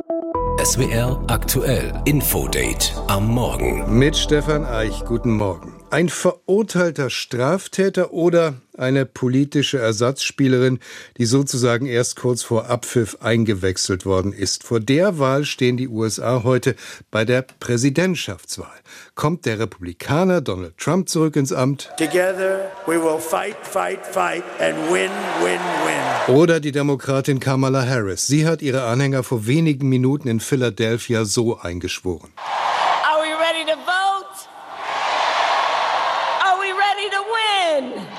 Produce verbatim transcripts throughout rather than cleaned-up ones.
S W R aktuell Infodate am Morgen. Mit Stefan Eich, guten Morgen. Ein verurteilter Straftäter oder eine politische Ersatzspielerin, die sozusagen erst kurz vor Abpfiff eingewechselt worden ist. Vor der Wahl stehen die U S A heute bei der Präsidentschaftswahl. Kommt der Republikaner Donald Trump zurück ins Amt? Together we will fight, fight, fight and win, win, win. Oder die Demokratin Kamala Harris. Sie hat ihre Anhänger vor wenigen Minuten in Philadelphia so eingeschworen. Are we ready to vote? Are we ready to win?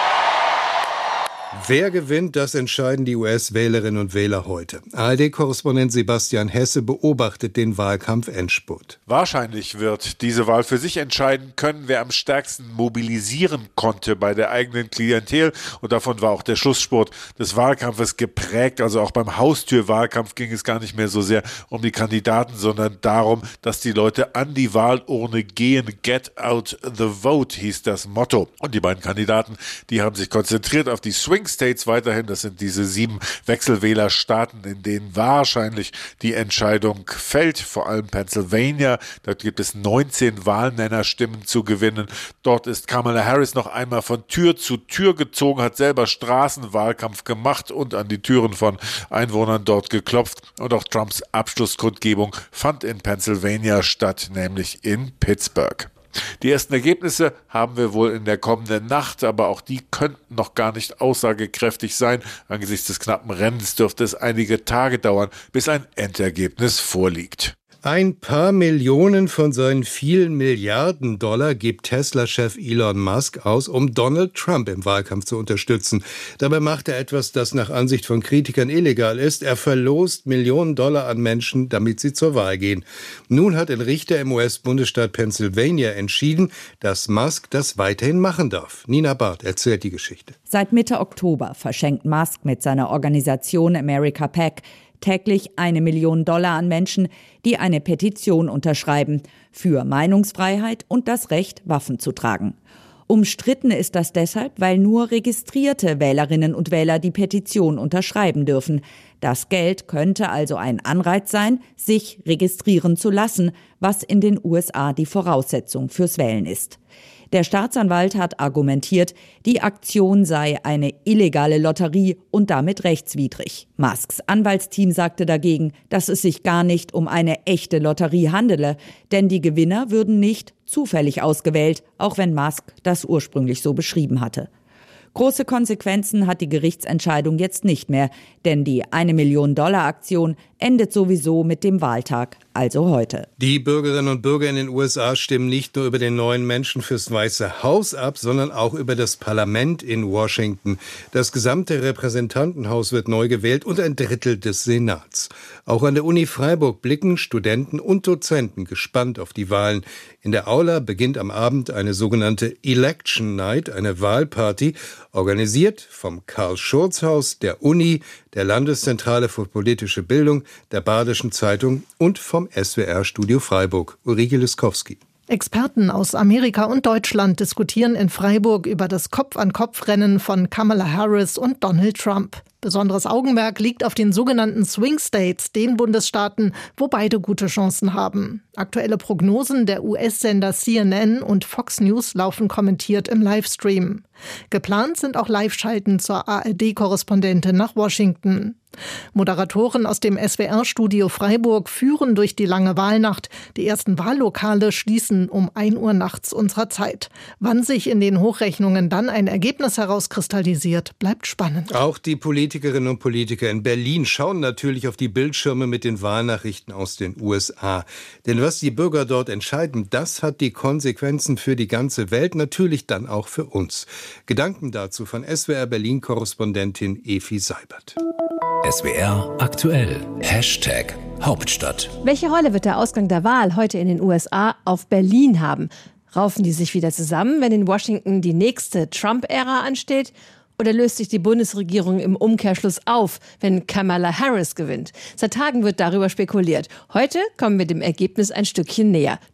Wer gewinnt, das entscheiden die U S-Wählerinnen und Wähler heute. A R D-Korrespondent Sebastian Hesse beobachtet den Wahlkampf-Endspurt. Wahrscheinlich wird diese Wahl für sich entscheiden können, wer am stärksten mobilisieren konnte bei der eigenen Klientel. Und davon war auch der Schlussspurt des Wahlkampfes geprägt. Also auch beim Haustürwahlkampf ging es gar nicht mehr so sehr um die Kandidaten, sondern darum, dass die Leute an die Wahlurne gehen. Get out the vote hieß das Motto. Und die beiden Kandidaten, die haben sich konzentriert auf die Swing States weiterhin. Das sind diese sieben Wechselwählerstaaten, in denen wahrscheinlich die Entscheidung fällt. Vor allem Pennsylvania. Dort gibt es neunzehn Wahlmännerstimmen zu gewinnen. Dort ist Kamala Harris noch einmal von Tür zu Tür gezogen, hat selber Straßenwahlkampf gemacht und an die Türen von Einwohnern dort geklopft. Und auch Trumps Abschlusskundgebung fand in Pennsylvania statt, nämlich in Pittsburgh. Die ersten Ergebnisse haben wir wohl in der kommenden Nacht, aber auch die könnten noch gar nicht aussagekräftig sein. Angesichts des knappen Rennens dürfte es einige Tage dauern, bis ein Endergebnis vorliegt. Ein paar Millionen von seinen vielen Milliarden Dollar gibt Tesla-Chef Elon Musk aus, um Donald Trump im Wahlkampf zu unterstützen. Dabei macht er etwas, das nach Ansicht von Kritikern illegal ist. Er verlost Millionen Dollar an Menschen, damit sie zur Wahl gehen. Nun hat ein Richter im U S-Bundesstaat Pennsylvania entschieden, dass Musk das weiterhin machen darf. Nina Barth erzählt die Geschichte. Seit Mitte Oktober verschenkt Musk mit seiner Organisation America PAC täglich eine Million Dollar an Menschen, die eine Petition unterschreiben für Meinungsfreiheit und das Recht, Waffen zu tragen. Umstritten ist das deshalb, weil nur registrierte Wählerinnen und Wähler die Petition unterschreiben dürfen. Das Geld könnte also ein Anreiz sein, sich registrieren zu lassen, was in den U S A die Voraussetzung fürs Wählen ist. Der Staatsanwalt hat argumentiert, die Aktion sei eine illegale Lotterie und damit rechtswidrig. Musks Anwaltsteam sagte dagegen, dass es sich gar nicht um eine echte Lotterie handele, denn die Gewinner würden nicht zufällig ausgewählt, auch wenn Musk das ursprünglich so beschrieben hatte. Große Konsequenzen hat die Gerichtsentscheidung jetzt nicht mehr, denn die eine Million Dollar Aktion endet sowieso mit dem Wahltag, also heute. Die Bürgerinnen und Bürger in den U S A stimmen nicht nur über den neuen Menschen fürs Weiße Haus ab, sondern auch über das Parlament in Washington. Das gesamte Repräsentantenhaus wird neu gewählt und ein Drittel des Senats. Auch an der Uni Freiburg blicken Studenten und Dozenten gespannt auf die Wahlen. In der Aula beginnt am Abend eine sogenannte Election Night, eine Wahlparty, organisiert vom Karl-Schurz-Haus, der Uni, der Landeszentrale für politische Bildung, der Badischen Zeitung und vom S W R-Studio Freiburg. Ulrike Liskowski. Experten aus Amerika und Deutschland diskutieren in Freiburg über das Kopf-an-Kopf-Rennen von Kamala Harris und Donald Trump. Besonderes Augenmerk liegt auf den sogenannten Swing States, den Bundesstaaten, wo beide gute Chancen haben. Aktuelle Prognosen der U S-Sender C N N und Fox News laufen kommentiert im Livestream. Geplant sind auch Live-Schalten zur A R D-Korrespondentin nach Washington. Moderatoren aus dem S W R-Studio Freiburg führen durch die lange Wahlnacht. Die ersten Wahllokale schließen um ein Uhr nachts unserer Zeit. Wann sich in den Hochrechnungen dann ein Ergebnis herauskristallisiert, bleibt spannend. Auch die Politikerinnen und Politiker in Berlin schauen natürlich auf die Bildschirme mit den Wahlnachrichten aus den U S A. Denn was die Bürger dort entscheiden, das hat die Konsequenzen für die ganze Welt, natürlich dann auch für uns. Gedanken dazu von S W R Berlin-Korrespondentin Efi Seibert. S W R aktuell. Hashtag Hauptstadt. Welche Rolle wird der Ausgang der Wahl heute in den U S A auf Berlin haben? Raufen die sich wieder zusammen, wenn in Washington die nächste Trump-Ära ansteht? Oder löst sich die Bundesregierung im Umkehrschluss auf, wenn Kamala Harris gewinnt? Seit Tagen wird darüber spekuliert. Heute kommen wir dem Ergebnis ein Stückchen näher.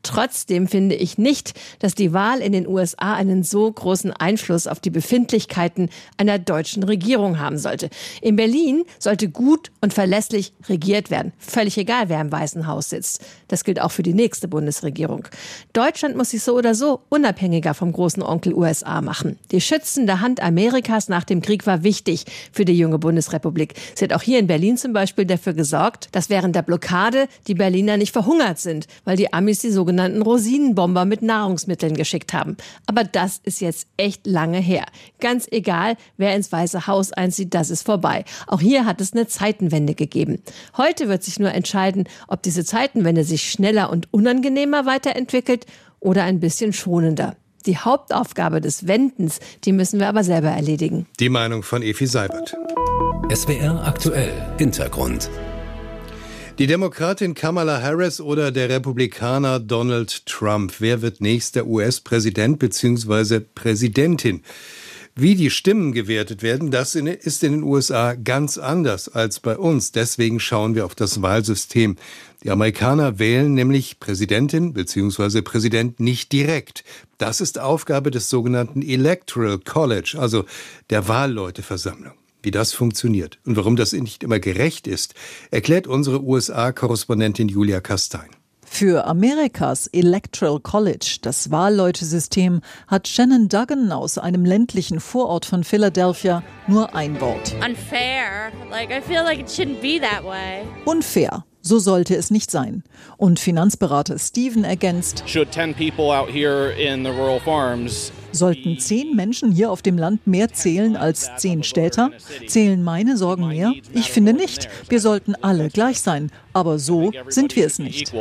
Trotzdem finde ich nicht, dass die Wahl in den U S A einen so großen Einfluss auf die Befindlichkeiten einer deutschen Regierung haben sollte. In Berlin sollte gut und verlässlich regiert werden. Völlig egal, wer im Weißen Haus sitzt. Das gilt auch für die nächste Bundesregierung. Deutschland muss sich so oder so unabhängiger vom großen Onkel U S A machen. Die schützende Hand Amerikas nach dem Krieg war wichtig für die junge Bundesrepublik. Sie hat auch hier in Berlin zum Beispiel dafür gesorgt, dass während der Blockade die Berliner nicht verhungert sind, weil die Amis die sogenannten sogenannten Rosinenbomber mit Nahrungsmitteln geschickt haben. Aber das ist jetzt echt lange her. Ganz egal, wer ins Weiße Haus einzieht, das ist vorbei. Auch hier hat es eine Zeitenwende gegeben. Heute wird sich nur entscheiden, ob diese Zeitenwende sich schneller und unangenehmer weiterentwickelt oder ein bisschen schonender. Die Hauptaufgabe des Wendens, die müssen wir aber selber erledigen. Die Meinung von Efi Seibert. S W R aktuell Hintergrund. Die Demokratin Kamala Harris oder der Republikaner Donald Trump? Wer wird nächster U S-Präsident bzw. Präsidentin? Wie die Stimmen gewertet werden, das ist in den U S A ganz anders als bei uns. Deswegen schauen wir auf das Wahlsystem. Die Amerikaner wählen nämlich Präsidentin bzw. Präsident nicht direkt. Das ist Aufgabe des sogenannten Electoral College, also der Wahlleuteversammlung. Wie das funktioniert und warum das nicht immer gerecht ist, erklärt unsere U S A-Korrespondentin Julia Kastein. Für Amerikas Electoral College, das Wahlleutesystem, hat Shannon Duggan aus einem ländlichen Vorort von Philadelphia nur ein Wort. Unfair. Like, I feel like it shouldn't be that way. Unfair. So sollte es nicht sein. Und Finanzberater Steven ergänzt, Should ten people out here in the rural farms sollten zehn Menschen hier auf dem Land mehr zählen als zehn Städter? Zählen meine Sorgen mehr? Ich finde nicht. Wir sollten alle gleich sein. Aber so sind wir es nicht.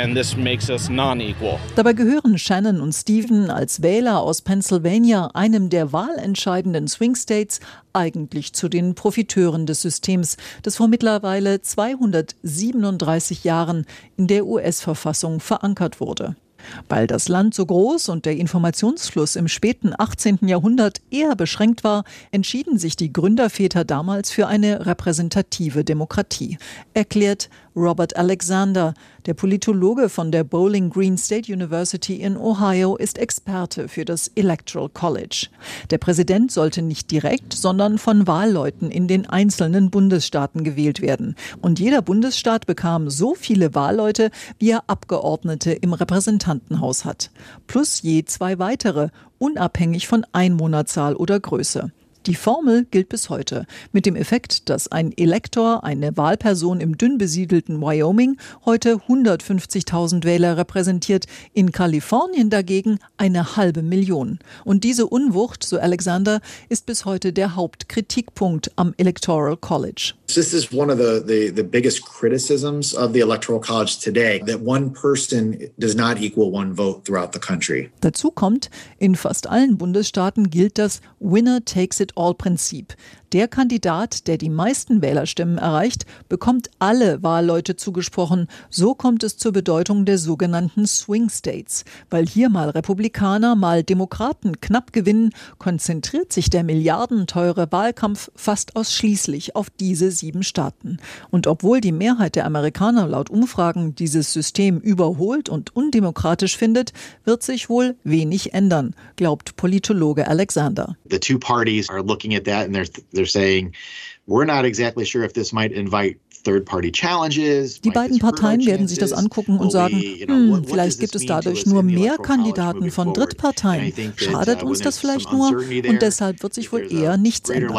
Dabei gehören Shannon und Steven als Wähler aus Pennsylvania, einem der wahlentscheidenden Swing States, eigentlich zu den Profiteuren des Systems, das vor mittlerweile zweihundertsiebenunddreißig Jahren in der U S-Verfassung verankert wurde. Weil das Land so groß und der Informationsfluss im späten achtzehnten Jahrhundert eher beschränkt war, entschieden sich die Gründerväter damals für eine repräsentative Demokratie, erklärt Robert Alexander. Der Politologe von der Bowling Green State University in Ohio ist Experte für das Electoral College. Der Präsident sollte nicht direkt, sondern von Wahlleuten in den einzelnen Bundesstaaten gewählt werden. Und jeder Bundesstaat bekam so viele Wahlleute, wie er Abgeordnete im Repräsentantenhaus hat. Plus je zwei weitere, unabhängig von Einwohnerzahl oder Größe. Die Formel gilt bis heute, mit dem Effekt, dass ein Elektor, eine Wahlperson im dünn besiedelten Wyoming, heute hundertfünfzigtausend Wähler repräsentiert, in Kalifornien dagegen eine halbe Million. Und diese Unwucht, so Alexander, ist bis heute der Hauptkritikpunkt am Electoral College. This is one of the, the, the biggest criticisms of the Electoral College today, that one person does not equal one vote throughout the country. Dazu kommt, in fast allen Bundesstaaten gilt das Winner-takes-it-all-Prinzip. Der Kandidat, der die meisten Wählerstimmen erreicht, bekommt alle Wahlleute zugesprochen. So kommt es zur Bedeutung der sogenannten Swing States. Weil hier mal Republikaner, mal Demokraten knapp gewinnen, konzentriert sich der milliardenteure Wahlkampf fast ausschließlich auf diese sieben Staaten. Und obwohl die Mehrheit der Amerikaner laut Umfragen dieses System überholt und undemokratisch findet, wird sich wohl wenig ändern, glaubt Politologe Alexander. The two parties are looking at that and they're they're saying we're not exactly sure if this might invite third-party challenges. Die beiden Parteien werden sich das angucken und sagen, hm, vielleicht gibt es dadurch nur mehr Kandidaten von Drittparteien. Schadet uns das vielleicht nur? Und deshalb wird sich wohl eher nichts ändern.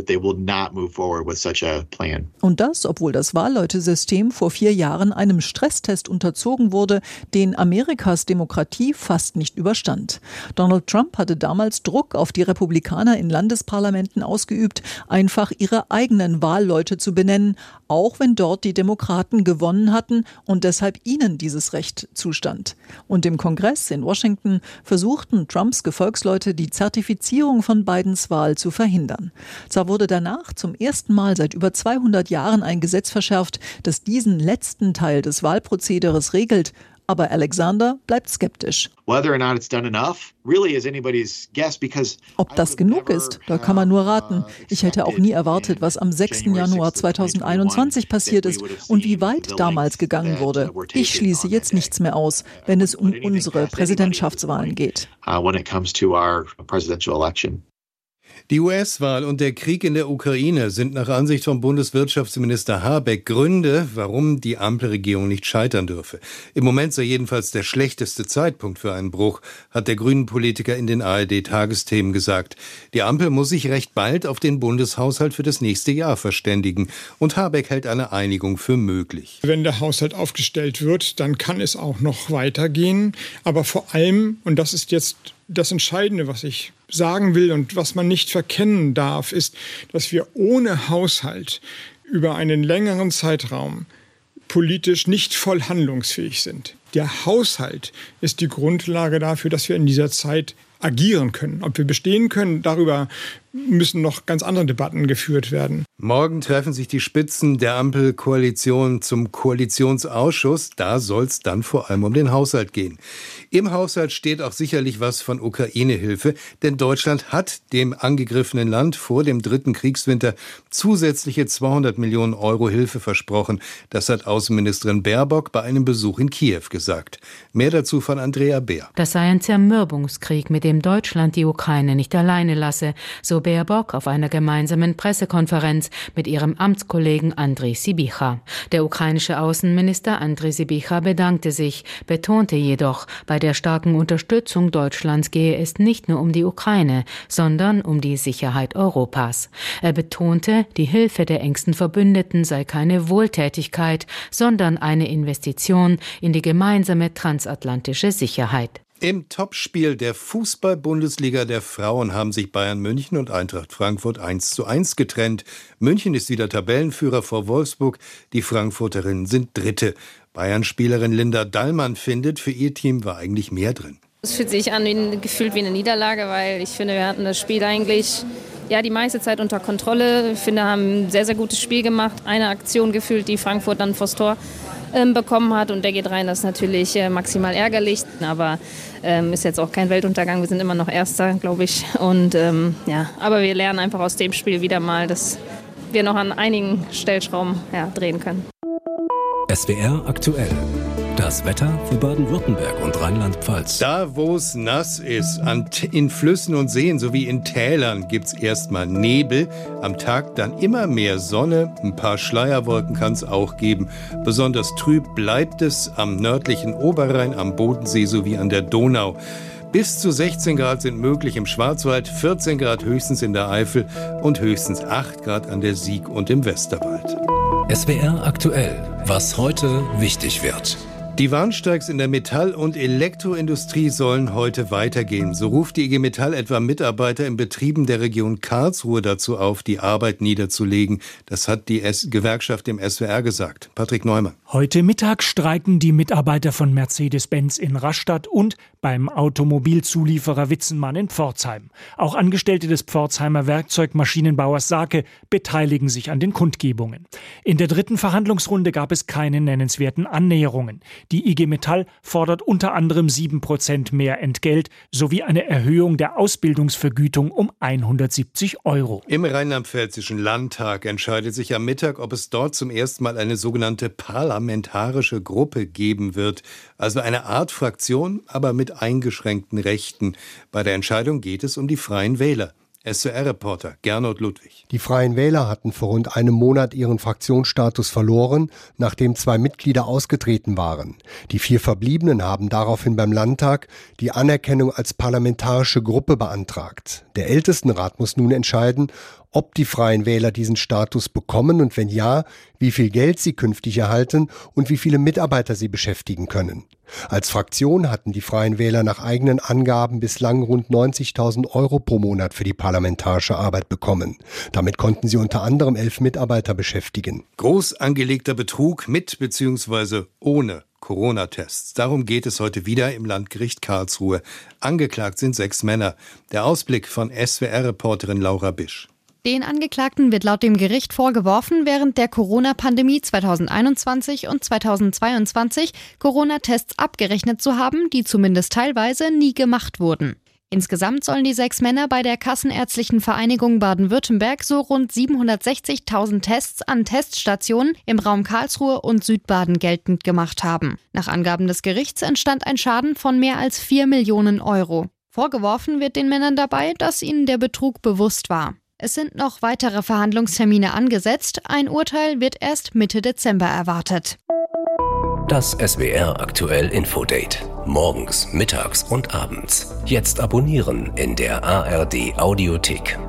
Und das, obwohl das Wahlleutesystem vor vier Jahren einem Stresstest unterzogen wurde, den Amerikas Demokratie fast nicht überstand. Donald Trump hatte damals Druck auf die Republikaner in Landesparlamenten ausgeübt, einfach ihre eigenen Wahlleute zu benennen, auch auch wenn dort die Demokraten gewonnen hatten und deshalb ihnen dieses Recht zustand. Und im Kongress in Washington versuchten Trumps Gefolgsleute, die Zertifizierung von Bidens Wahl zu verhindern. Zwar wurde danach zum ersten Mal seit über zweihundert Jahren ein Gesetz verschärft, das diesen letzten Teil des Wahlprozederes regelt, Aber Alexander bleibt skeptisch. Whether or not it's done enough really is anybody's guess because Ob das genug ist, da kann man nur raten. Ich hätte auch nie erwartet, was am sechsten Januar zweitausendeinundzwanzig passiert ist und wie weit damals gegangen wurde. Ich schließe jetzt nichts mehr aus, wenn es um unsere Präsidentschaftswahlen geht. when it comes to our presidential election. Die U S-Wahl und der Krieg in der Ukraine sind nach Ansicht von Bundeswirtschaftsminister Habeck Gründe, warum die Ampelregierung nicht scheitern dürfe. Im Moment sei jedenfalls der schlechteste Zeitpunkt für einen Bruch, hat der Grünen-Politiker in den A R D-Tagesthemen gesagt. Die Ampel muss sich recht bald auf den Bundeshaushalt für das nächste Jahr verständigen. Und Habeck hält eine Einigung für möglich. Wenn der Haushalt aufgestellt wird, dann kann es auch noch weitergehen. Aber vor allem, und das ist jetzt das Entscheidende, was ich sagen will und was man nicht verkennen darf, ist, dass wir ohne Haushalt über einen längeren Zeitraum politisch nicht voll handlungsfähig sind. Der Haushalt ist die Grundlage dafür, dass wir in dieser Zeit agieren können. Ob wir bestehen können, darüber müssen noch ganz andere Debatten geführt werden. Morgen treffen sich die Spitzen der Ampelkoalition zum Koalitionsausschuss. Da soll es dann vor allem um den Haushalt gehen. Im Haushalt steht auch sicherlich was von Ukraine-Hilfe, denn Deutschland hat dem angegriffenen Land vor dem dritten Kriegswinter zusätzliche zweihundert Millionen Euro Hilfe versprochen. Das hat Außenministerin Baerbock bei einem Besuch in Kiew gesagt. Mehr dazu von Andrea Beer. Das sei ein Zermürbungskrieg, mit dem Deutschland die Ukraine nicht alleine lasse, so Baerbock auf einer gemeinsamen Pressekonferenz mit ihrem Amtskollegen Andriy Sybiha. Der ukrainische Außenminister Andriy Sybiha bedankte sich, betonte jedoch, bei der starken Unterstützung Deutschlands gehe es nicht nur um die Ukraine, sondern um die Sicherheit Europas. Er betonte, die Hilfe der engsten Verbündeten sei keine Wohltätigkeit, sondern eine Investition in die gemeinsame transatlantische Sicherheit. Im Topspiel der Fußball-Bundesliga der Frauen haben sich Bayern München und Eintracht Frankfurt eins zu eins getrennt. München ist wieder Tabellenführer vor Wolfsburg, die Frankfurterinnen sind Dritte. Bayern-Spielerin Linda Dallmann findet, für ihr Team war eigentlich mehr drin. Es fühlt sich an, wie, gefühlt wie eine Niederlage, weil ich finde, wir hatten das Spiel eigentlich ja, die meiste Zeit unter Kontrolle. Ich finde, wir haben ein sehr, sehr gutes Spiel gemacht. Eine Aktion gefühlt, die Frankfurt dann vors Tor ähm, bekommen hat und der geht rein. Das ist natürlich äh, maximal ärgerlich, aber ähm, ist jetzt auch kein Weltuntergang. Wir sind immer noch Erster, glaube ich. Und ähm, ja, aber wir lernen einfach aus dem Spiel wieder mal, dass wir noch an einigen Stellschrauben ja, drehen können. S W R aktuell. Das Wetter für Baden-Württemberg und Rheinland-Pfalz. Da, wo es nass ist, an, in Flüssen und Seen sowie in Tälern gibt's erstmal Nebel. Am Tag dann immer mehr Sonne. Ein paar Schleierwolken kann es auch geben. Besonders trüb bleibt es am nördlichen Oberrhein, am Bodensee sowie an der Donau. Bis zu sechzehn Grad sind möglich im Schwarzwald, vierzehn Grad höchstens in der Eifel und höchstens acht Grad an der Sieg und im Westerwald. S W R aktuell. Was heute wichtig wird. Die Warnstreiks in der Metall- und Elektroindustrie sollen heute weitergehen. So ruft die I G Metall etwa Mitarbeiter in Betrieben der Region Karlsruhe dazu auf, die Arbeit niederzulegen. Das hat die S- Gewerkschaft dem S W R gesagt. Patrick Neumann. Heute Mittag streiken die Mitarbeiter von Mercedes-Benz in Rastatt und beim Automobilzulieferer Witzenmann in Pforzheim. Auch Angestellte des Pforzheimer Werkzeugmaschinenbauers Sake beteiligen sich an den Kundgebungen. In der dritten Verhandlungsrunde gab es keine nennenswerten Annäherungen. Die I G Metall fordert unter anderem sieben Prozent mehr Entgelt sowie eine Erhöhung der Ausbildungsvergütung um hundertsiebzig Euro. Im Rheinland-Pfälzischen Landtag entscheidet sich am Mittag, ob es dort zum ersten Mal eine sogenannte parlamentarische Gruppe geben wird. Also eine Art Fraktion, aber mit eingeschränkten Rechten. Bei der Entscheidung geht es um die Freien Wähler. S W R-Reporter Gernot Ludwig. Die Freien Wähler hatten vor rund einem Monat ihren Fraktionsstatus verloren, nachdem zwei Mitglieder ausgetreten waren. Die vier Verbliebenen haben daraufhin beim Landtag die Anerkennung als parlamentarische Gruppe beantragt. Der Ältestenrat muss nun entscheiden, ob die Freien Wähler diesen Status bekommen und wenn ja, wie viel Geld sie künftig erhalten und wie viele Mitarbeiter sie beschäftigen können. Als Fraktion hatten die Freien Wähler nach eigenen Angaben bislang rund neunzigtausend Euro pro Monat für die parlamentarische Arbeit bekommen. Damit konnten sie unter anderem elf Mitarbeiter beschäftigen. Groß angelegter Betrug mit bzw. ohne Corona-Tests. Darum geht es heute wieder im Landgericht Karlsruhe. Angeklagt sind sechs Männer. Der Ausblick von S W R-Reporterin Laura Bisch. Den Angeklagten wird laut dem Gericht vorgeworfen, während der Corona-Pandemie zweitausendeinundzwanzig und zweitausendzweiundzwanzig Corona-Tests abgerechnet zu haben, die zumindest teilweise nie gemacht wurden. Insgesamt sollen die sechs Männer bei der Kassenärztlichen Vereinigung Baden-Württemberg so rund siebenhundertsechzigtausend Tests an Teststationen im Raum Karlsruhe und Südbaden geltend gemacht haben. Nach Angaben des Gerichts entstand ein Schaden von mehr als vier Millionen Euro. Vorgeworfen wird den Männern dabei, dass ihnen der Betrug bewusst war. Es sind noch weitere Verhandlungstermine angesetzt. Ein Urteil wird erst Mitte Dezember erwartet. Das S W R Aktuell Infodate. Morgens, mittags und abends. Jetzt abonnieren in der A R D Audiothek.